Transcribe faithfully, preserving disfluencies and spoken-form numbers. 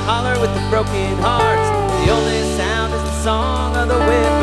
holler with the broken hearts. The only sound is the song of the wind